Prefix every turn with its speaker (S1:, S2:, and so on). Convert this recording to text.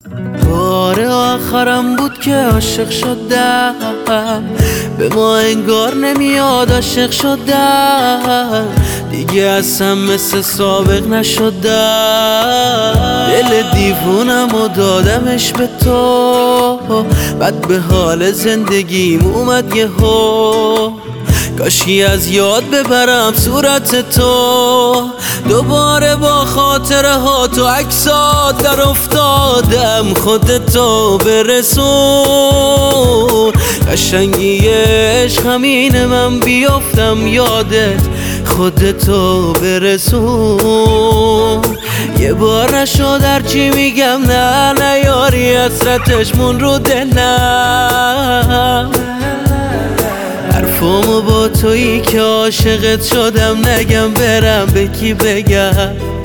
S1: بار آخرم بود که عاشق شدم، به ما انگار نمیاد عاشق شدم، دیگه اصلا مثل سابق نشدم. دل دیوونم و دادمش به تو، بعد به حال زندگیم اومد یهو. کاشی از یاد ببرم صورت تو، دوباره با خاطره ها تو عکسات در افتادم. خودتو برسون، قشنگی عشق همینه، من بیافتم یادت. خودتو برسون، یه بار نشد هرچی میگم نه نیاری حسرتش مون رو دلم. حرفامو با تویی که عاشقت شدم نگم برم به کی بگم.